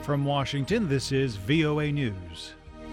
From Washington, this is VOA News.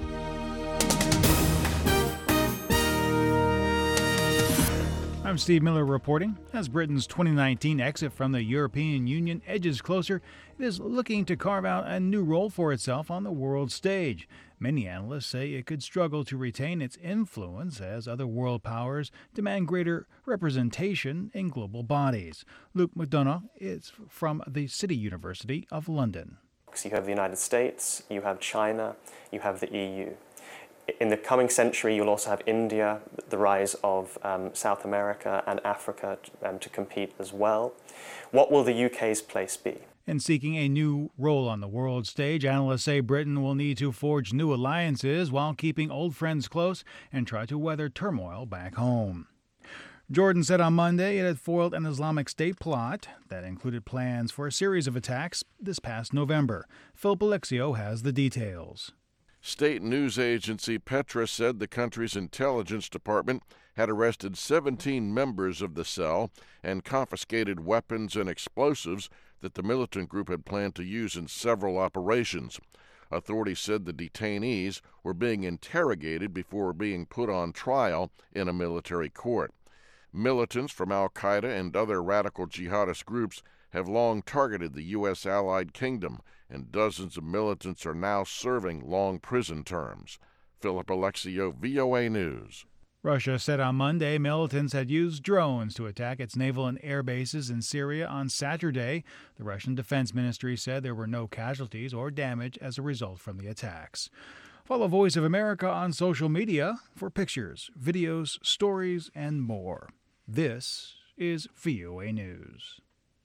I'm Steve Miller reporting. As Britain's 2019 exit from the European Union edges closer, it is looking to carve out a new role for itself on the world stage. Many analysts say it could struggle to retain its influence as other world powers demand greater representation in global bodies. Luke McDonough is from the City University of London. You have the United States, you have China, you have the EU. In the coming century, you'll also have India, the rise of South America and Africa to compete as well. What will the UK's place be? In seeking a new role on the world stage, analysts say Britain will need to forge new alliances while keeping old friends close and try to weather turmoil back home. Jordan said on Monday it had foiled an Islamic State plot that included plans for a series of attacks this past November. Phil Alexio has the details. State news agency Petra said the country's intelligence department had arrested 17 members of the cell and confiscated weapons and explosives that the militant group had planned to use in several operations. Authorities said the detainees were being interrogated before being put on trial in a military court. Militants from al-Qaeda and other radical jihadist groups have long targeted the U.S. allied kingdom, and dozens of militants are now serving long prison terms. Philip Alexio, VOA News. Russia said on Monday militants had used drones to attack its naval and air bases in Syria on Saturday. The Russian Defense Ministry said there were no casualties or damage as a result from the attacks. Follow Voice of America on social media for pictures, videos, stories, and more. This is VOA News.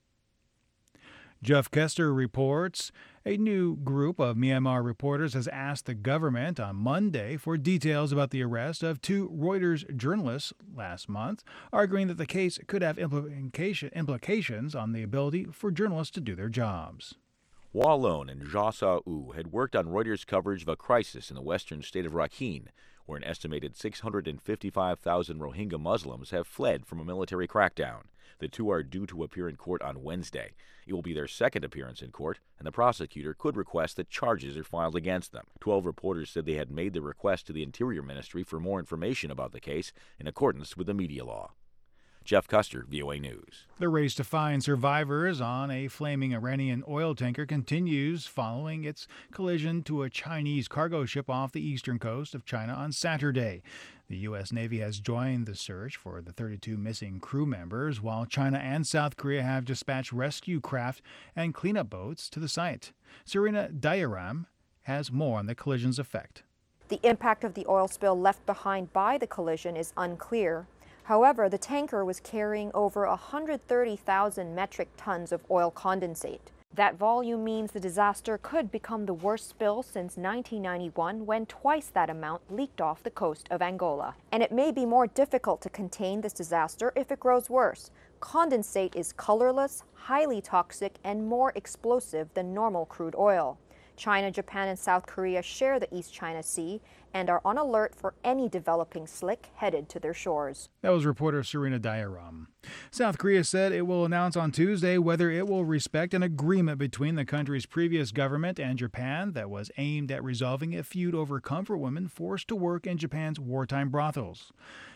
Jeff Kester reports a new group of Myanmar reporters has asked the government on Monday for details about the arrest of two Reuters journalists last month, arguing that the case could have implications on the ability for journalists to do their jobs. Hua Lon and Jia Sa-u had worked on Reuters' coverage of a crisis in the western state of Rakhine, where an estimated 655,000 Rohingya Muslims have fled from a military crackdown. The two are due to appear in court on Wednesday. It will be their second appearance in court, and the prosecutor could request that charges are filed against them. 12 reporters said they had made the request to the Interior Ministry for more information about the case in accordance with the media law. Jeff Custer, VOA News. The race to find survivors on a flaming Iranian oil tanker continues following its collision to a Chinese cargo ship off the eastern coast of China on Saturday. The U.S. Navy has joined the search for the 32 missing crew members, while China and South Korea have dispatched rescue craft and cleanup boats to the site. Serena Diaram has more on the collision's effect. The impact of the oil spill left behind by the collision is unclear. However, the tanker was carrying over 130,000 metric tons of oil condensate. That volume means the disaster could become the worst spill since 1991, when twice that amount leaked off the coast of Angola. And it may be more difficult to contain this disaster if it grows worse. Condensate is colorless, highly toxic, and more explosive than normal crude oil. China, Japan, and South Korea share the East China Sea and are on alert for any developing slick headed to their shores. That was reporter Serena Diaram. South Korea said it will announce on Tuesday whether it will respect an agreement between the country's previous government and Japan that was aimed at resolving a feud over comfort women forced to work in Japan's wartime brothels.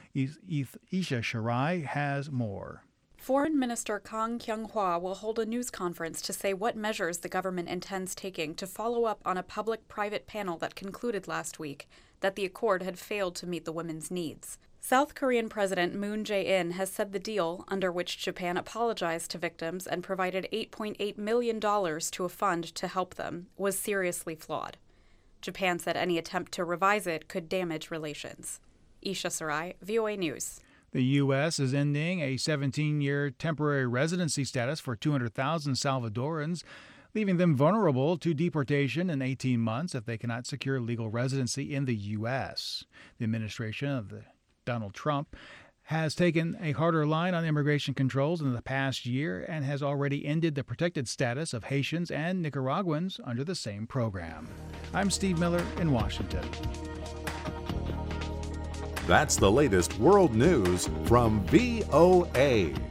Isha Shirai has more. Foreign Minister Kang Kyung-hwa will hold a news conference to say what measures the government intends taking to follow up on a public-private panel that concluded last week that the accord had failed to meet the women's needs. South Korean President Moon Jae-in has said the deal, under which Japan apologized to victims and provided $8.8 million to a fund to help them, was seriously flawed. Japan said any attempt to revise it could damage relations. Isha Sarai, VOA News. The U.S. is ending a 17-year temporary residency status for 200,000 Salvadorans, leaving them vulnerable to deportation in 18 months if they cannot secure legal residency in the U.S. The administration of Donald Trump has taken a harder line on immigration controls in the past year and has already ended the protected status of Haitians and Nicaraguans under the same program. I'm Steve Miller in Washington. That's the latest world news from VOA.